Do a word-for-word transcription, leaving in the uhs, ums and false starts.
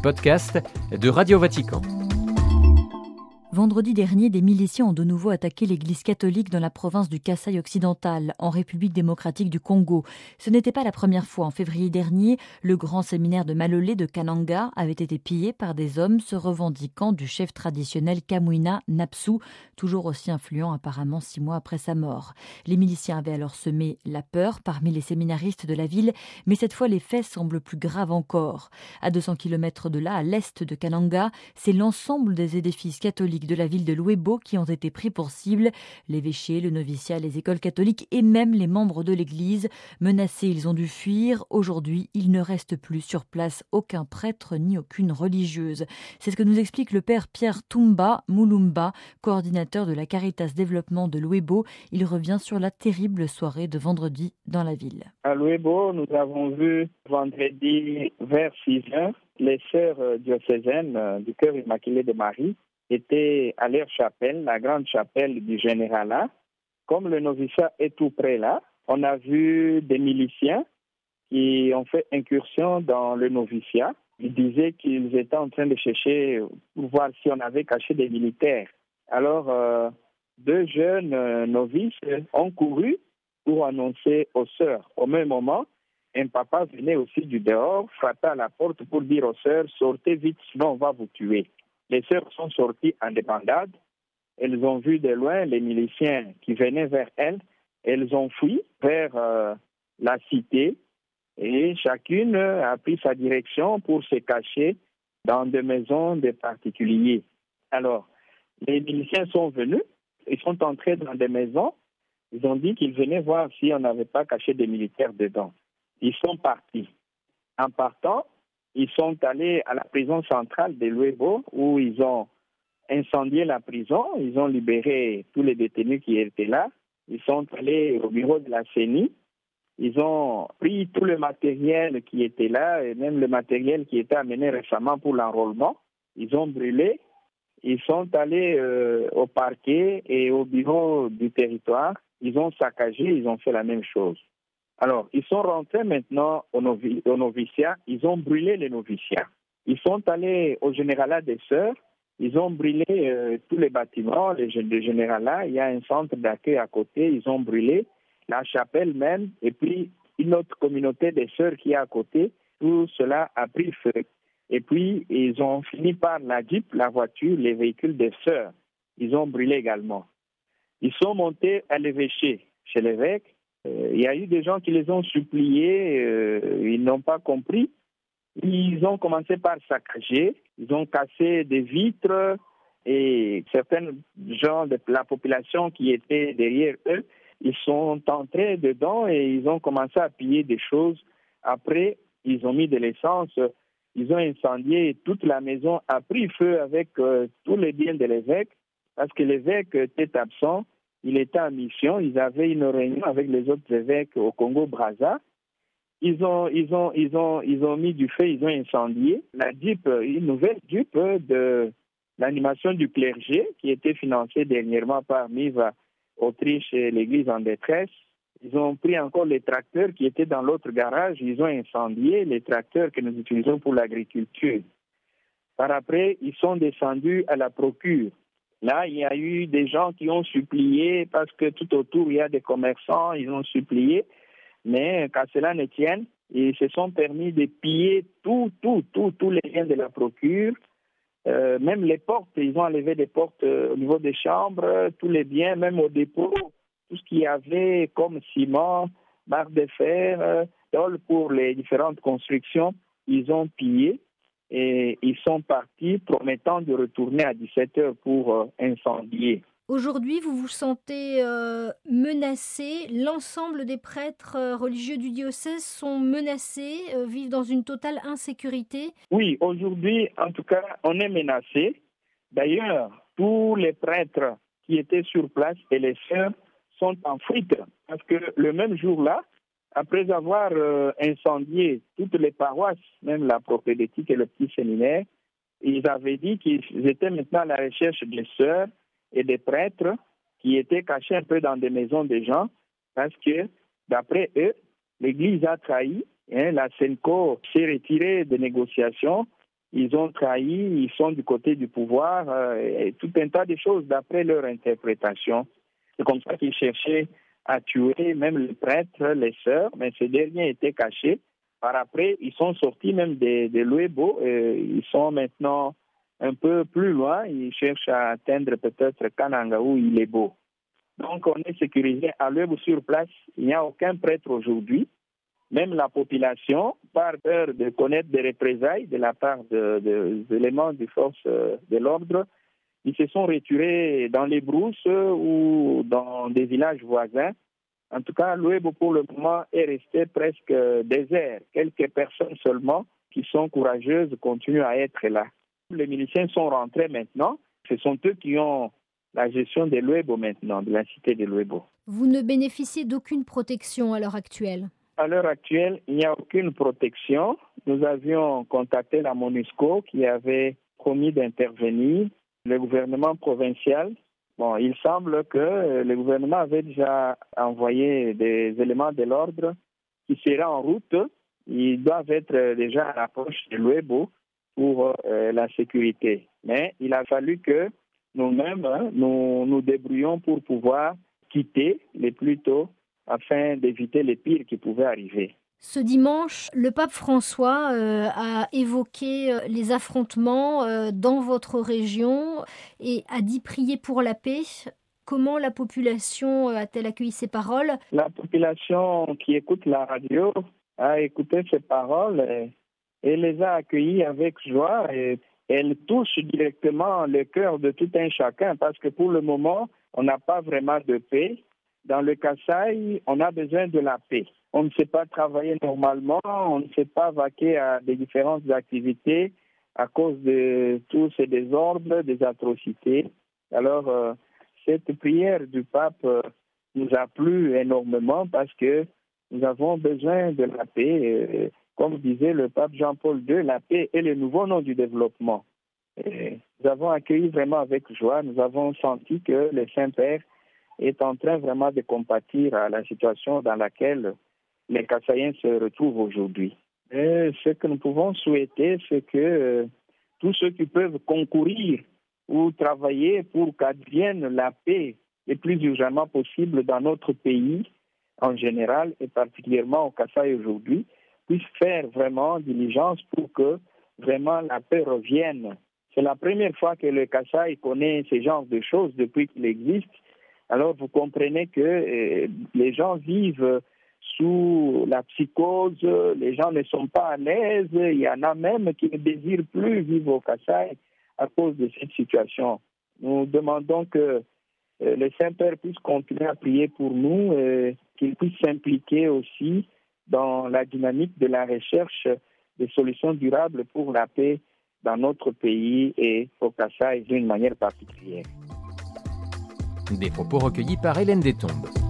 podcasts de Radio Vatican. Vendredi dernier, des miliciens ont de nouveau attaqué l'église catholique dans la province du Kasaï occidental, en République démocratique du Congo. Ce n'était pas la première fois. En février dernier, le grand séminaire de Malolé de Kananga avait été pillé par des hommes se revendiquant du chef traditionnel Kamwina Napsu, toujours aussi influent apparemment six mois après sa mort. Les miliciens avaient alors semé la peur parmi les séminaristes de la ville, mais cette fois les faits semblent plus graves encore. À deux cents kilomètres de là, à l'est de Kananga, c'est l'ensemble des édifices catholiques de la ville de Luebo qui ont été pris pour cible. L'évêché, le noviciat, les écoles catholiques et même les membres de l'église. Menacés, ils ont dû fuir. Aujourd'hui, il ne reste plus sur place aucun prêtre ni aucune religieuse. C'est ce que nous explique le père Pierre Toumba Moulumba, coordinateur de la Caritas Développement de Luebo. Il revient sur la terrible soirée de vendredi dans la ville. À Luebo, nous avons vu vendredi vers six heures les sœurs diocésaines du Cœur Immaculé de Marie étaient à leur chapelle, la grande chapelle du Généralat. Comme le noviciat est tout près là, on a vu des miliciens qui ont fait incursion dans le noviciat. Ils disaient qu'ils étaient en train de chercher pour voir si on avait caché des militaires. Alors, euh, deux jeunes euh, novices ont couru pour annoncer aux sœurs. Au même moment, un papa venait aussi du dehors, frappait à la porte pour dire aux sœurs « Sortez vite, sinon on va vous tuer ». Les sœurs sont sorties en débandade. Elles ont vu de loin les miliciens qui venaient vers elles. Elles ont fui vers euh, la cité et chacune a pris sa direction pour se cacher dans des maisons de particuliers. Alors, les miliciens sont venus, ils sont entrés dans des maisons. Ils ont dit qu'ils venaient voir si on n'avait pas caché des militaires dedans. Ils sont partis. En partant, ils sont allés à la prison centrale de Luebo où ils ont incendié la prison. Ils ont libéré tous les détenus qui étaient là. Ils sont allés au bureau de la C E N I. Ils ont pris tout le matériel qui était là et même le matériel qui était amené récemment pour l'enrôlement. Ils ont brûlé. Ils sont allés euh, au parquet et au bureau du territoire. Ils ont saccagé. Ils ont fait la même chose. Alors, ils sont rentrés maintenant au, novi- au noviciat, ils ont brûlé les noviciats. Ils sont allés au Généralat des Sœurs, ils ont brûlé euh, tous les bâtiments, les, le Généralat, il y a un centre d'accueil à côté, ils ont brûlé la chapelle même, et puis une autre communauté des Sœurs qui est à côté, tout cela a pris feu. Et puis, ils ont fini par la Jeep, la voiture, les véhicules des Sœurs, ils ont brûlé également. Ils sont montés à l'évêché, chez l'évêque. Euh, il y a eu des gens qui les ont suppliés, euh, ils n'ont pas compris. Ils ont commencé par saccager, ils ont cassé des vitres et certains gens de la population qui étaient derrière eux, ils sont entrés dedans et ils ont commencé à piller des choses. Après, ils ont mis de l'essence, ils ont incendié, toute la maison a pris feu avec euh, tous les biens de l'évêque parce que l'évêque était absent. Il était en mission, ils avaient une réunion avec les autres évêques au Congo-Brazza. Ils ont, ils ont, ils ont, ils ont mis du feu, ils ont incendié la Jeep, une nouvelle Jeep de l'animation du clergé qui était financée dernièrement par Miva Autriche et l'Église en détresse. Ils ont pris encore les tracteurs qui étaient dans l'autre garage, ils ont incendié les tracteurs que nous utilisons pour l'agriculture. Par après, ils sont descendus à la procure. Là, il y a eu des gens qui ont supplié, parce que tout autour, il y a des commerçants, ils ont supplié, mais qu'à cela ne tienne, ils se sont permis de piller tout, tout, tout, tous les biens de la procure, euh, même les portes, ils ont enlevé des portes euh, au niveau des chambres, tous les biens, même au dépôt, tout ce qu'il y avait comme ciment, barre de fer, euh, tôle pour les différentes constructions, ils ont pillé. Et ils sont partis promettant de retourner à dix-sept heures pour euh, incendier. Aujourd'hui, vous vous sentez euh, menacé. L'ensemble des prêtres euh, religieux du diocèse sont menacés, euh, vivent dans une totale insécurité. Oui, aujourd'hui, en tout cas, on est menacé. D'ailleurs, tous les prêtres qui étaient sur place et les sœurs sont en fuite. Parce que le même jour-là, après avoir euh, incendié toutes les paroisses, même la propédétique et le petit séminaire, ils avaient dit qu'ils étaient maintenant à la recherche des sœurs et des prêtres qui étaient cachés un peu dans des maisons des gens, parce que, d'après eux, l'Église a trahi, hein, la Senco s'est retirée des négociations, ils ont trahi, ils sont du côté du pouvoir, euh, et tout un tas de choses d'après leur interprétation. C'est comme ça qu'ils cherchaient à tuer même les prêtres, les sœurs, mais ces derniers étaient cachés. Par après, ils sont sortis même de, de Luebo, et ils sont maintenant un peu plus loin, ils cherchent à atteindre peut-être Kananga ou Ilebo. Donc on est sécurisé à Luebo sur place, il n'y a aucun prêtre aujourd'hui. Même la population, par peur de connaître des représailles de la part de, de, des éléments des forces de l'ordre, ils se sont retirés dans les brousses ou dans des villages voisins. En tout cas, Luebo pour le moment est resté presque désert. Quelques personnes seulement qui sont courageuses continuent à être là. Les miliciens sont rentrés maintenant. Ce sont eux qui ont la gestion de Luebo maintenant, de la cité de Luebo. Vous ne bénéficiez d'aucune protection à l'heure actuelle? À l'heure actuelle, il n'y a aucune protection. Nous avions contacté la MONUSCO qui avait promis d'intervenir. Le gouvernement provincial, bon, il semble que le gouvernement avait déjà envoyé des éléments de l'ordre qui seraient en route. Ils doivent être déjà à l'approche de Luebo pour euh, la sécurité. Mais il a fallu que nous-mêmes, hein, nous nous débrouillons pour pouvoir quitter le plus tôt afin d'éviter les pires qui pouvaient arriver. Ce dimanche, le pape François euh, a évoqué les affrontements euh, dans votre région et a dit prier pour la paix. Comment la population a-t-elle accueilli ces paroles? La population qui écoute la radio a écouté ces paroles et, et les a accueillies avec joie. Et elles touchent directement le cœur de tout un chacun parce que pour le moment, on n'a pas vraiment de paix. Dans le Kasaï, on a besoin de la paix. On ne sait pas travailler normalement, on ne sait pas vaquer à des différentes activités à cause de tous ces désordres, des atrocités. Alors, euh, cette prière du pape euh, nous a plu énormément parce que nous avons besoin de la paix. Euh, comme disait le pape Jean-Paul deux, la paix est le nouveau nom du développement. Et nous avons accueilli vraiment avec joie, nous avons senti que le Saint-Père est en train vraiment de compatir à la situation dans laquelle les Kasaïens se retrouvent aujourd'hui. Et ce que nous pouvons souhaiter, c'est que euh, tous ceux qui peuvent concourir ou travailler pour qu'advienne la paix le plus urgemment possible dans notre pays en général et particulièrement au Kasaï aujourd'hui, puissent faire vraiment diligence pour que vraiment la paix revienne. C'est la première fois que le Kasaï connaît ce genre de choses depuis qu'il existe. Alors vous comprenez que euh, les gens vivent sous la psychose, les gens ne sont pas à l'aise, il y en a même qui ne désirent plus vivre au Kasaï à cause de cette situation. Nous demandons que euh, le Saint-Père puisse continuer à prier pour nous, euh, qu'il puisse s'impliquer aussi dans la dynamique de la recherche de solutions durables pour la paix dans notre pays et au Kasaï d'une manière particulière. Des propos recueillis par Hélène Détombe.